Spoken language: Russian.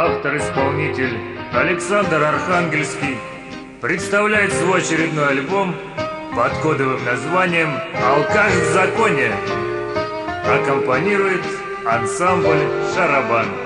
Автор-исполнитель Александр Архангельский представляет свой очередной альбом под кодовым названием «Алкаш в законе». Аккомпанирует ансамбль «Шарабан».